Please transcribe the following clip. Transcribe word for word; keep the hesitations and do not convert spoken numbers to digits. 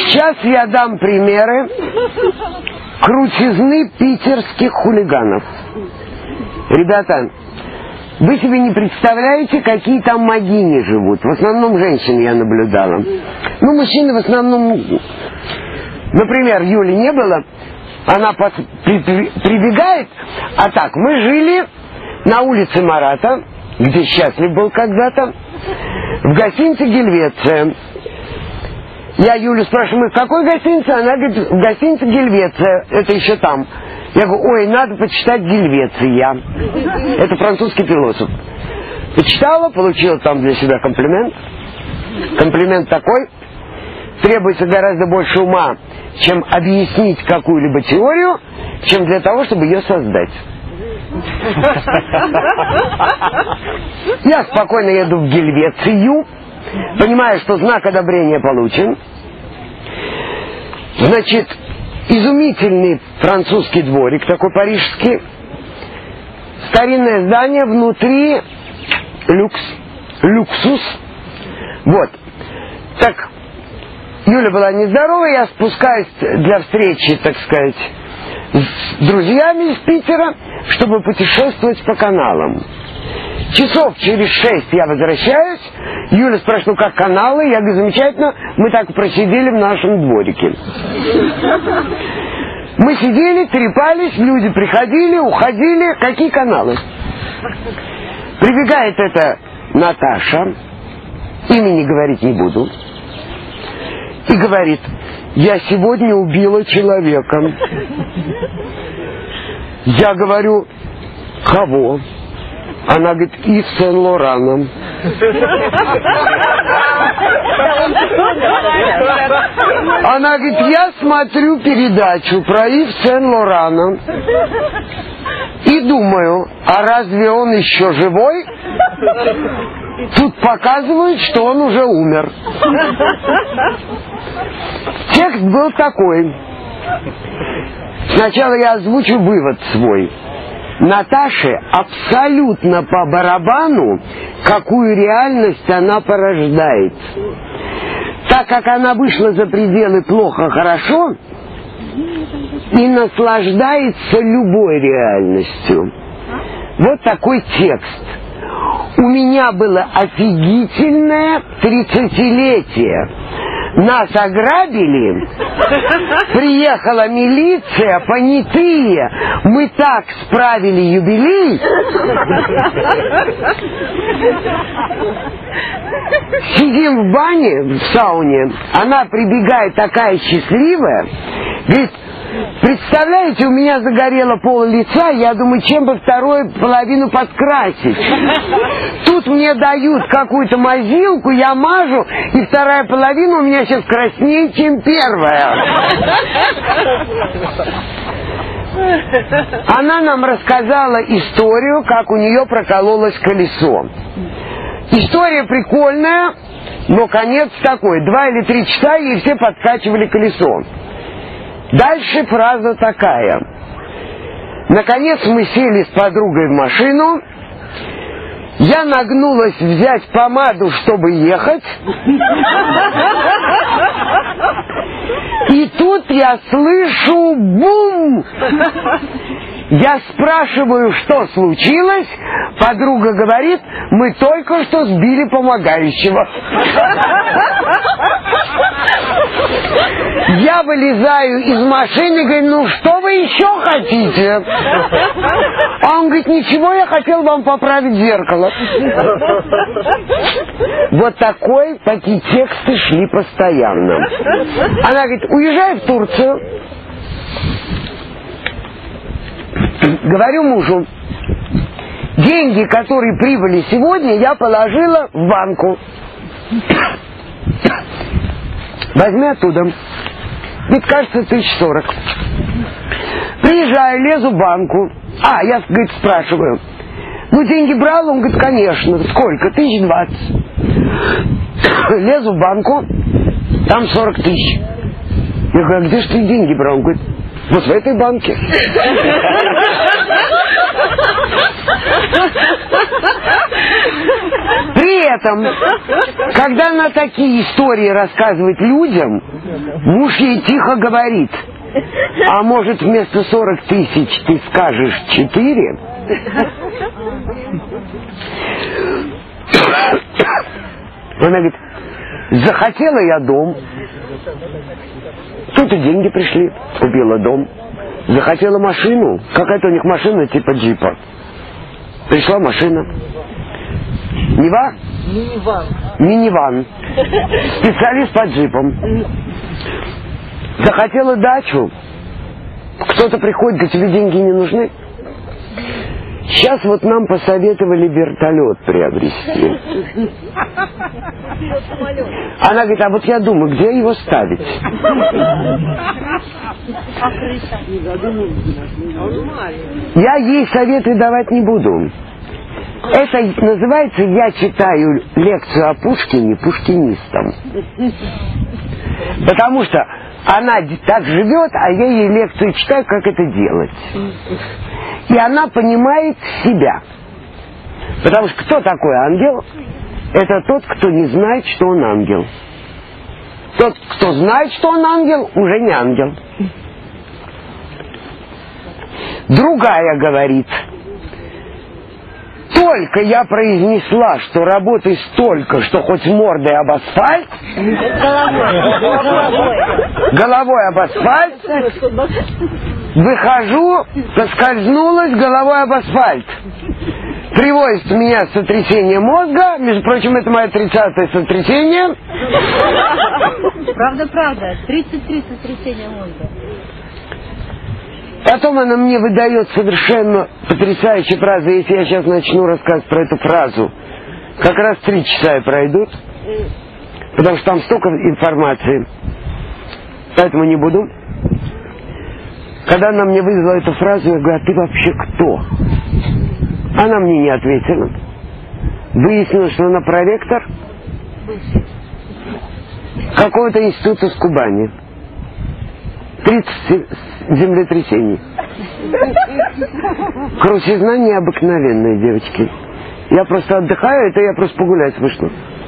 Сейчас я дам примеры крутизны питерских хулиганов. Ребята, вы себе не представляете, какие там могини живут. В основном женщин я наблюдала. Ну, мужчины в основном... Например, Юли не было. Она под... при... При... прибегает. А так, мы жили на улице Марата, где счастлив был когда-то, в гостинице «Гельвеция». Я Юлю спрашиваю, мы в какой гостинице? Она говорит, в гостинице «Гельвеция». Это еще там. Я говорю, ой, надо почитать «Гельвеция». Это французский философ. Почитала, получила там для себя комплимент. Комплимент такой. Требуется гораздо больше ума, чем объяснить какую-либо теорию, чем для того, чтобы ее создать. Я спокойно еду в Гельвецию, понимаю, что знак одобрения получен. Значит, изумительный французский дворик, такой парижский. Старинное здание, внутри люкс, люксус. Вот. Так, Юля была нездорова, я спускаюсь для встречи, так сказать, с друзьями из Питера, чтобы путешествовать по каналам. Часов через шесть я возвращаюсь. Юля спрашивает, ну как каналы? Я говорю, замечательно, мы так просидели в нашем дворике. Мы сидели, трепались, люди приходили, уходили. Какие каналы? Прибегает эта Наташа, имени говорить не буду, и говорит, я сегодня убила человека. Я говорю, кого? Она говорит, Ив Сен-Лорана. Она говорит, я смотрю передачу про Ив Сен-Лорана и думаю, а разве он еще живой? Тут показывают, что он уже умер. Текст был такой. Сначала я озвучу вывод свой. Наташе абсолютно по барабану, какую реальность она порождает. Так как она вышла за пределы плохо-хорошо и наслаждается любой реальностью. Вот такой текст. У меня было офигительное тридцатилетие. Нас ограбили, приехала милиция, понятые, мы так справили юбилей. Сидим в бане, в сауне, она прибегает такая счастливая, говорит, представляете, у меня загорело пол лица, я думаю, чем бы вторую половину подкрасить. Тут мне дают какую-то мазилку, я мажу, и вторая половина у меня сейчас краснее, чем первая. Она нам рассказала историю, как у нее прокололось колесо. История прикольная, но конец такой. Два или три часа ей все подкачивали колесо. Дальше фраза такая. Наконец мы сели с подругой в машину. Я нагнулась взять помаду, чтобы ехать. И тут я слышу бум! Я спрашиваю, что случилось. Подруга говорит, мы только что сбили помогающего. Я вылезаю из машины и говорю, ну что вы еще хотите? А он говорит, ничего, я хотел вам поправить зеркало. Вот такой, такие тексты шли постоянно. Она говорит, уезжай в Турцию. Говорю мужу, деньги, которые прибыли сегодня, я положила в банку. Возьми оттуда. Ведь кажется, тысяч сорок. Приезжаю, лезу в банку. А, я, говорит, спрашиваю. Ну, деньги брал? Он говорит, конечно. Сколько? Тысяч двадцать. Лезу в банку. Там сорок тысяч. Я говорю, а где же ты деньги брал? Он говорит, Вот в этой банке. При этом, когда она такие истории рассказывает людям, муж ей тихо говорит: а может вместо сорок тысяч ты скажешь четыре? Она говорит: захотела я дом, тут и деньги пришли, купила дом. Захотела машину, какая-то у них машина типа джипа. Пришла машина. Нева? Миниван. Миниван. Специалист по джипам. Захотела дачу. Кто-то приходит, говорит: тебе деньги не нужны? Сейчас вот нам посоветовали вертолет приобрести. Она говорит: а вот я думаю, где его ставить? Я ей советы давать не буду. Это называется, я читаю лекцию о Пушкине пушкинистам. Потому что она так живет, а я ей лекцию читаю, как это делать. И она понимает себя. Потому что кто такой ангел? Это тот, кто не знает, что он ангел. Тот, кто знает, что он ангел, уже не ангел. Другая говорит: только я произнесла, что работы столько, что хоть мордой об асфальт, головой об асфальт, выхожу, поскользнулась головой об асфальт. Привозит меня сотрясение мозга. Между прочим, это мое тридцатое сотрясение. Правда, правда. тридцать три сотрясения мозга. Потом она мне выдает совершенно потрясающие фразы. Если я сейчас начну рассказывать про эту фразу, как раз три часа и пройдут. Потому что там столько информации. Поэтому не буду. Когда она мне вызвала эту фразу, я говорю: а ты вообще кто? Она мне не ответила. Выяснилось, что она проректор какого-то института с Кубани. тридцать землетрясений. Крутизна необыкновенная, девочки. Я просто отдыхаю, это я просто погулять вышла.